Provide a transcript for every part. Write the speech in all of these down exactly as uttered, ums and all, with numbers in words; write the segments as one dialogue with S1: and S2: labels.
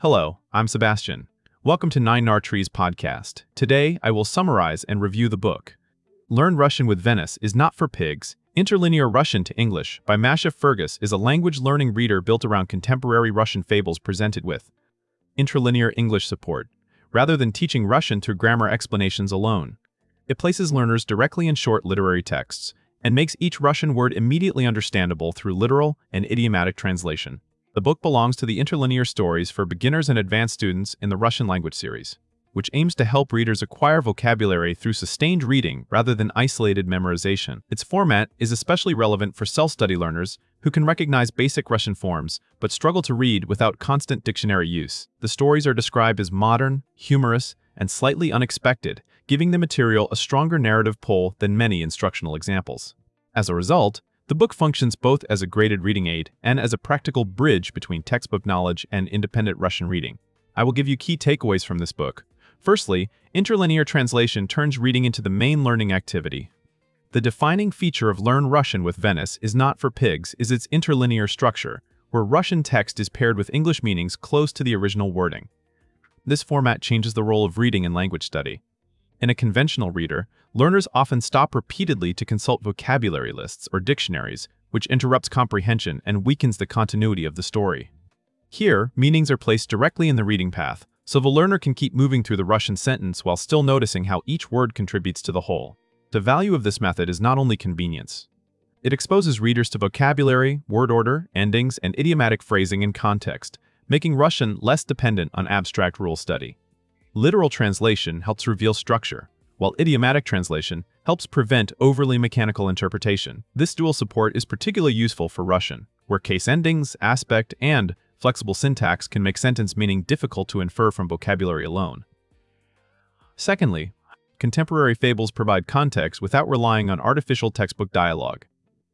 S1: Hello, I'm Sebastian. Welcome to Nine Nar Trees podcast. Today, I will summarize and review the book. Learn Russian with Venice is Not for Pigs. Interlinear Russian to English by Masha Fergus is a language learning reader built around contemporary Russian fables presented with interlinear English support, rather than teaching Russian through grammar explanations alone. It places learners directly in short literary texts and makes each Russian word immediately understandable through literal and idiomatic translation. The book belongs to the Interlinear Stories for Beginners and Advanced Students in the Russian Language series, which aims to help readers acquire vocabulary through sustained reading rather than isolated memorization. Its format is especially relevant for self-study learners who can recognize basic Russian forms but struggle to read without constant dictionary use. The stories are described as modern, humorous, and slightly unexpected, giving the material a stronger narrative pull than many instructional examples. As a result, the book functions both as a graded reading aid and as a practical bridge between textbook knowledge and independent Russian reading. I will give you key takeaways from this book. Firstly, interlinear translation turns reading into the main learning activity. The defining feature of Learn Russian with Venice is Not for Pigs is its interlinear structure, where Russian text is paired with English meanings close to the original wording. This format changes the role of reading in language study. In a conventional reader, learners often stop repeatedly to consult vocabulary lists or dictionaries, which interrupts comprehension and weakens the continuity of the story. Here, meanings are placed directly in the reading path, so the learner can keep moving through the Russian sentence while still noticing how each word contributes to the whole. The value of this method is not only convenience. It exposes readers to vocabulary, word order, endings, and idiomatic phrasing in context, making Russian less dependent on abstract rule study. Literal translation helps reveal structure, while idiomatic translation helps prevent overly mechanical interpretation. This dual support is particularly useful for Russian, where case endings, aspect, and flexible syntax can make sentence meaning difficult to infer from vocabulary alone. Secondly, contemporary fables provide context without relying on artificial textbook dialogue.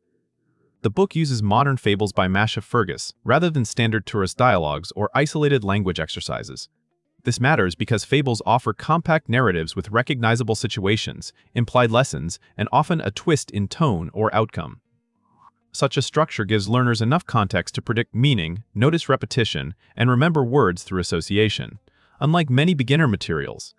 S1: The book uses modern fables by Masha Fergus rather than standard tourist dialogues or isolated language exercises. This matters because fables offer compact narratives with recognizable situations, implied lessons, and often a twist in tone or outcome. Such a structure gives learners enough context to predict meaning, notice repetition, and remember words through association, unlike many beginner materials,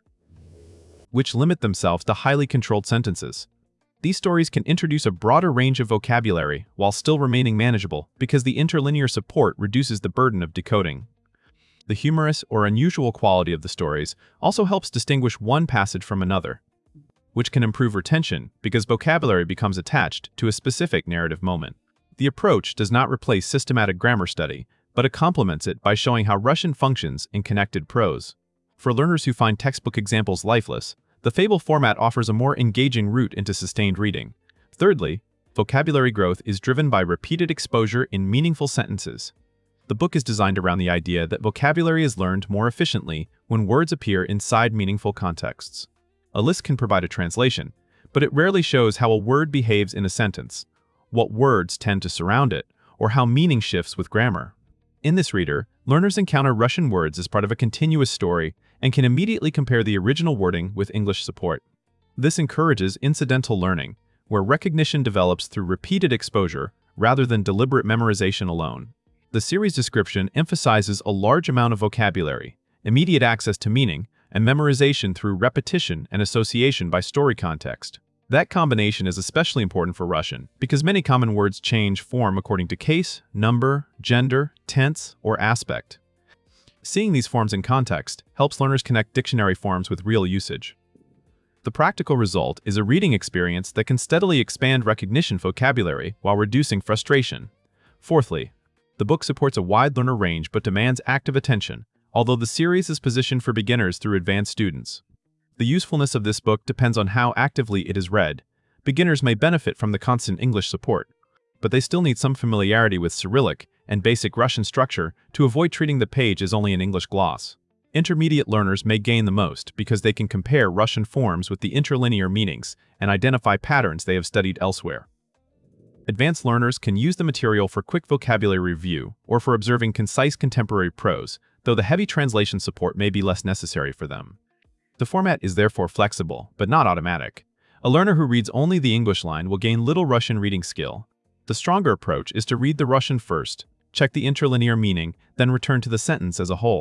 S1: which limit themselves to highly controlled sentences. These stories can introduce a broader range of vocabulary while still remaining manageable because the interlinear support reduces the burden of decoding. The humorous or unusual quality of the stories also helps distinguish one passage from another, which can improve retention because vocabulary becomes attached to a specific narrative moment. The approach does not replace systematic grammar study, but it complements it by showing how Russian functions in connected prose. For learners who find textbook examples lifeless, the fable format offers a more engaging route into sustained reading. Thirdly, vocabulary growth is driven by repeated exposure in meaningful sentences. The book is designed around the idea that vocabulary is learned more efficiently when words appear inside meaningful contexts. A list can provide a translation, but it rarely shows how a word behaves in a sentence, what words tend to surround it, or how meaning shifts with grammar. In this reader, learners encounter Russian words as part of a continuous story and can immediately compare the original wording with English support. This encourages incidental learning, where recognition develops through repeated exposure rather than deliberate memorization alone. The series description emphasizes a large amount of vocabulary, immediate access to meaning, and memorization through repetition and association by story context. That combination is especially important for Russian because many common words change form according to case, number, gender, tense, or aspect. Seeing these forms in context helps learners connect dictionary forms with real usage. The practical result is a reading experience that can steadily expand recognition vocabulary while reducing frustration. Fourthly, the book supports a wide learner range but demands active attention, although the series is positioned for beginners through advanced students. The usefulness of this book depends on how actively it is read. Beginners may benefit from the constant English support, but they still need some familiarity with Cyrillic and basic Russian structure to avoid treating the page as only an English gloss. Intermediate learners may gain the most because they can compare Russian forms with the interlinear meanings and identify patterns they have studied elsewhere. Advanced learners can use the material for quick vocabulary review or for observing concise contemporary prose, though the heavy translation support may be less necessary for them. The format is therefore flexible, but not automatic. A learner who reads only the English line will gain little Russian reading skill. The stronger approach is to read the Russian first, check the interlinear meaning, then return to the sentence as a whole.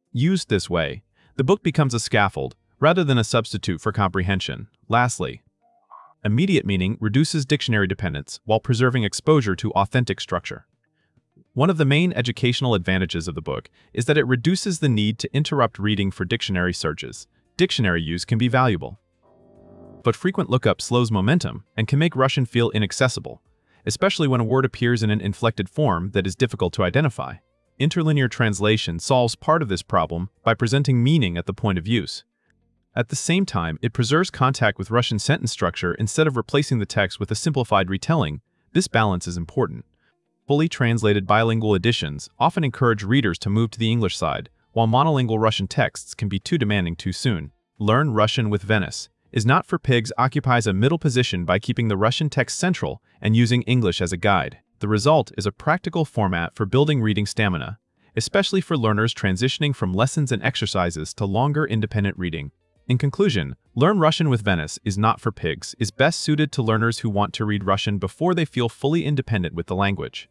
S1: Used this way, the book becomes a scaffold rather than a substitute for comprehension. Lastly, immediate meaning reduces dictionary dependence while preserving exposure to authentic structure. One of the main educational advantages of the book is that it reduces the need to interrupt reading for dictionary searches. Dictionary use can be valuable, but frequent lookup slows momentum and can make Russian feel inaccessible, especially when a word appears in an inflected form that is difficult to identify. Interlinear translation solves part of this problem by presenting meaning at the point of use. At the same time, it preserves contact with Russian sentence structure instead of replacing the text with a simplified retelling. This balance is important. Fully translated bilingual editions often encourage readers to move to the English side, while monolingual Russian texts can be too demanding too soon. Learn Russian with Venice is Not for Pigs occupies a middle position by keeping the Russian text central and using English as a guide. The result is a practical format for building reading stamina, especially for learners transitioning from lessons and exercises to longer independent reading. In conclusion, Learn Russian with Venice is Not for Pigs is best suited to learners who want to read Russian before they feel fully independent with the language.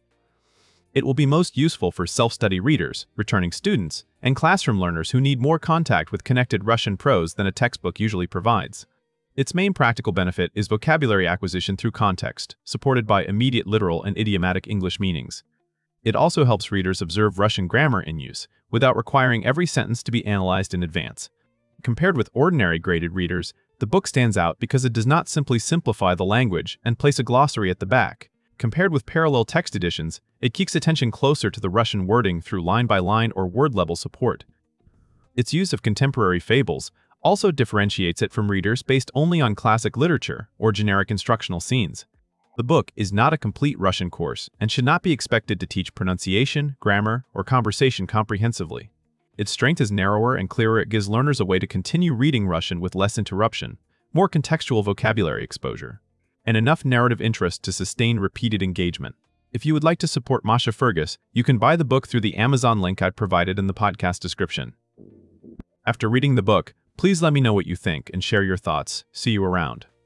S1: It will be most useful for self-study readers, returning students, and classroom learners who need more contact with connected Russian prose than a textbook usually provides. Its main practical benefit is vocabulary acquisition through context, supported by immediate literal and idiomatic English meanings. It also helps readers observe Russian grammar in use, without requiring every sentence to be analyzed in advance. Compared with ordinary graded readers, the book stands out because it does not simply simplify the language and place a glossary at the back. Compared with parallel text editions, it keeps attention closer to the Russian wording through line-by-line or word-level support. Its use of contemporary fables also differentiates it from readers based only on classic literature or generic instructional scenes. The book is not a complete Russian course and should not be expected to teach pronunciation, grammar, or conversation comprehensively. Its strength is narrower and clearer. It gives learners a way to continue reading Russian with less interruption, more contextual vocabulary exposure, and enough narrative interest to sustain repeated engagement. If you would like to support Masha Fergus, you can buy the book through the Amazon link I provided in the podcast description. After reading the book, please let me know what you think and share your thoughts. See you around.